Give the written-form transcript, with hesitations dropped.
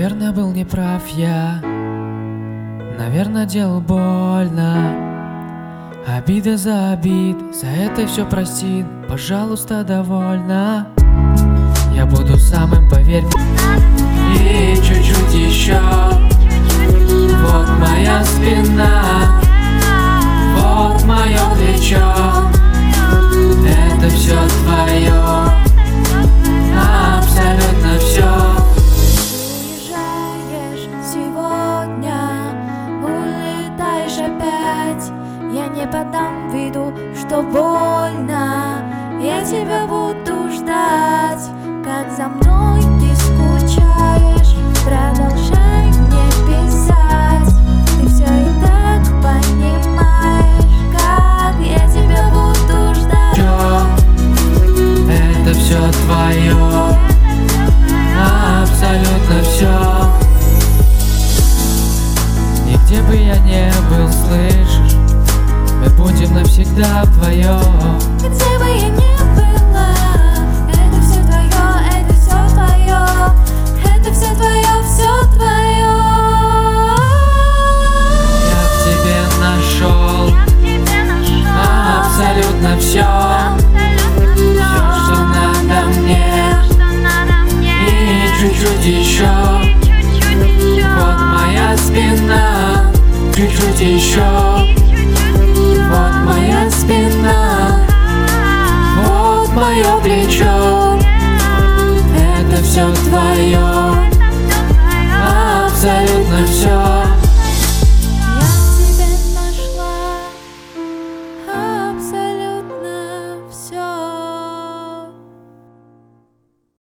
Наверное, был неправ я, наверное, делал больно. Обида за обид, за это все прости, пожалуйста, довольно. Я буду самым, поверь, и чуть-чуть еще. Вот моя спина, вот мое плечо. Это все твое, абсолютно все. Уезжаешь сегодня, улетаешь опять. Я не подам виду, что больно. Я тебя буду ждать. Как за мной ты скучаешь, продолжай мне писать. Ты все и так понимаешь, как я тебя буду ждать. Это все твое, абсолютно все. И где бы я не был, слышишь, мы будем навсегда вдвоем. Где бы я ни была, это все твое, это все твое, это все твое, все твое. Я в тебе нашел абсолютно все, что надо мне, и чуть-чуть еще. Вот моя спина, чуть-чуть еще. Вот моя спина, вот мое плечо. Это все твое, абсолютно все.